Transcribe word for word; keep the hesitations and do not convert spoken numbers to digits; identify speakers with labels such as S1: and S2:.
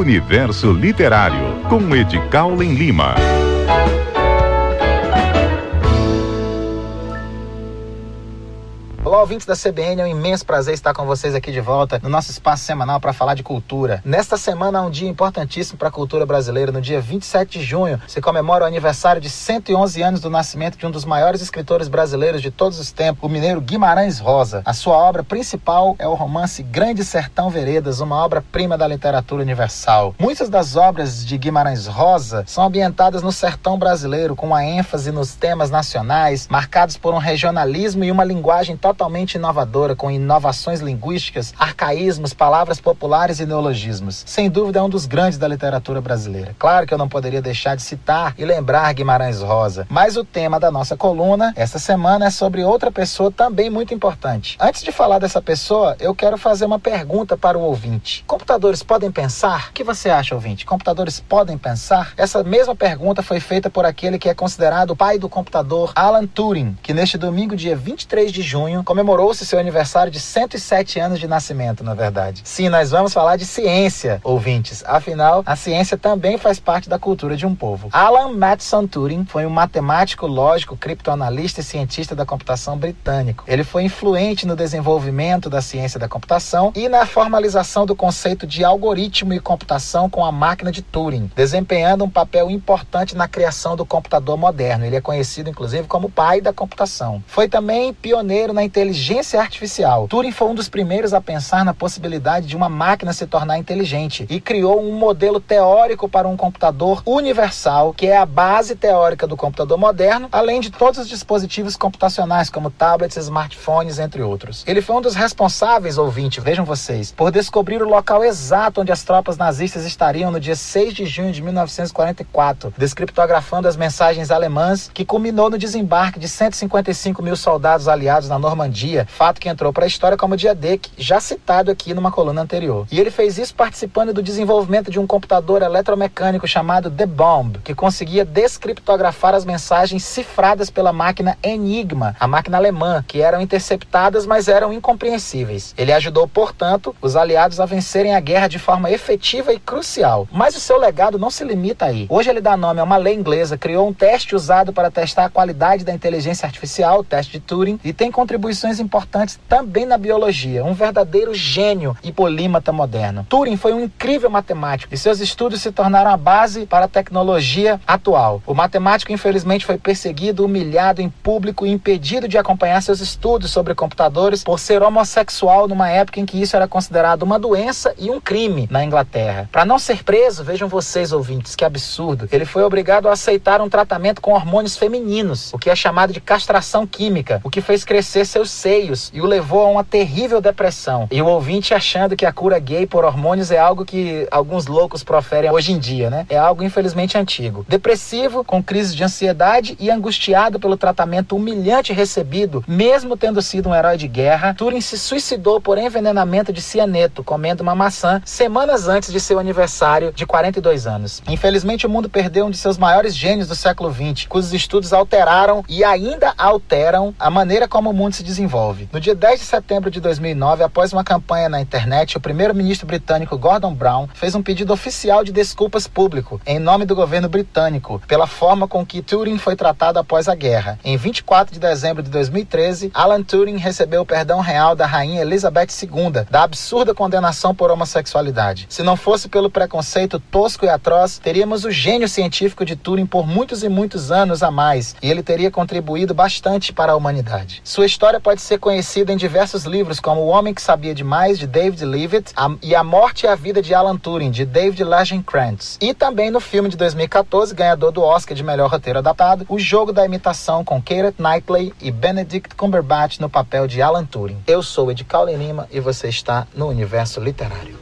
S1: Universo Literário, com Edicaulen Lima.
S2: Olá, ouvintes da C B N, é um imenso prazer estar com vocês aqui de volta no nosso espaço semanal para falar de cultura. Nesta semana há um dia importantíssimo para a cultura brasileira. No dia vinte e sete de junho se comemora o aniversário de cento e onze anos do nascimento de um dos maiores escritores brasileiros de todos os tempos, o mineiro Guimarães Rosa. A sua obra principal é o romance Grande Sertão Veredas, uma obra-prima da literatura universal. Muitas das obras de Guimarães Rosa são ambientadas no sertão brasileiro, com uma ênfase nos temas nacionais, marcados por um regionalismo e uma linguagem totalmente totalmente inovadora, com inovações linguísticas, arcaísmos, palavras populares e neologismos. Sem dúvida é um dos grandes da literatura brasileira. Claro que eu não poderia deixar de citar e lembrar Guimarães Rosa, mas o tema da nossa coluna esta semana é sobre outra pessoa também muito importante. Antes de falar dessa pessoa, eu quero fazer uma pergunta para o ouvinte. Computadores podem pensar? O que você acha, ouvinte? Computadores podem pensar? Essa mesma pergunta foi feita por aquele que é considerado o pai do computador, Alan Turing, que neste domingo, dia vinte e três de junho, comemorou-se seu aniversário de cento e sete anos de nascimento, na verdade. Sim, nós vamos falar de ciência, ouvintes. Afinal, a ciência também faz parte da cultura de um povo. Alan Matson Turing foi um matemático, lógico, criptoanalista e cientista da computação britânico. Ele foi influente no desenvolvimento da ciência da computação e na formalização do conceito de algoritmo e computação com a máquina de Turing, desempenhando um papel importante na criação do computador moderno. Ele é conhecido, inclusive, como o pai da computação. Foi também pioneiro na inteligência artificial. Turing foi um dos primeiros a pensar na possibilidade de uma máquina se tornar inteligente e criou um modelo teórico para um computador universal, que é a base teórica do computador moderno, além de todos os dispositivos computacionais, como tablets, smartphones, entre outros. Ele foi um dos responsáveis, ouvinte, vejam vocês, por descobrir o local exato onde as tropas nazistas estariam no dia seis de junho de mil novecentos e quarenta e quatro, descriptografando as mensagens alemãs, que culminou no desembarque de cento e cinquenta e cinco mil soldados aliados na Normandia, fato que entrou para a história como dia D, já citado aqui numa coluna anterior. E ele fez isso participando do desenvolvimento de um computador eletromecânico chamado The Bomb, que conseguia descriptografar as mensagens cifradas pela máquina Enigma, a máquina alemã, que eram interceptadas, mas eram incompreensíveis. Ele ajudou, portanto, os aliados a vencerem a guerra de forma efetiva e crucial. Mas o seu legado não se limita aí. Hoje ele dá nome a uma lei inglesa, criou um teste usado para testar a qualidade da inteligência artificial, o teste de Turing, e tem contribuições importantes também na biologia, um verdadeiro gênio e polímata moderno. Turing foi um incrível matemático e seus estudos se tornaram a base para a tecnologia atual. O matemático, infelizmente, foi perseguido, humilhado em público e impedido de acompanhar seus estudos sobre computadores por ser homossexual numa época em que isso era considerado uma doença e um crime na Inglaterra. Para não ser preso, vejam vocês, ouvintes, que absurdo, ele foi obrigado a aceitar um tratamento com hormônios femininos, o que é chamado de castração química, o que fez crescer seus seios e o levou a uma terrível depressão. E o ouvinte achando que a cura gay por hormônios é algo que alguns loucos proferem hoje em dia, né? É algo infelizmente antigo. Depressivo, com crises de ansiedade e angustiado pelo tratamento humilhante recebido, mesmo tendo sido um herói de guerra, Turing se suicidou por envenenamento de cianeto, comendo uma maçã, semanas antes de seu aniversário de quarenta e dois anos. Infelizmente, o mundo perdeu um de seus maiores gênios do século vinte, cujos estudos alteraram e ainda alteram a maneira como o mundo se desenvolve. No dia dez de setembro de dois mil e nove, após uma campanha na internet, o primeiro-ministro britânico Gordon Brown fez um pedido oficial de desculpas público, em nome do governo britânico, pela forma com que Turing foi tratado após a guerra. Em vinte e quatro de dezembro de dois mil e treze, Alan Turing recebeu o perdão real da rainha Elizabeth segunda, da absurda condenação por homossexualidade. Se não fosse pelo preconceito tosco e atroz, teríamos o gênio científico de Turing por muitos e muitos anos a mais, e ele teria contribuído bastante para a humanidade. Sua história pode ser conhecida em diversos livros, como O Homem que Sabia Demais, de David Leavitt, a, e A Morte e a Vida de Alan Turing, de David Lagercrantz. E também no filme de dois mil e quatorze, ganhador do Oscar de melhor roteiro adaptado, O Jogo da Imitação, com Keira Knightley e Benedict Cumberbatch no papel de Alan Turing. Eu sou Edicaulen Lima e você está no Universo Literário.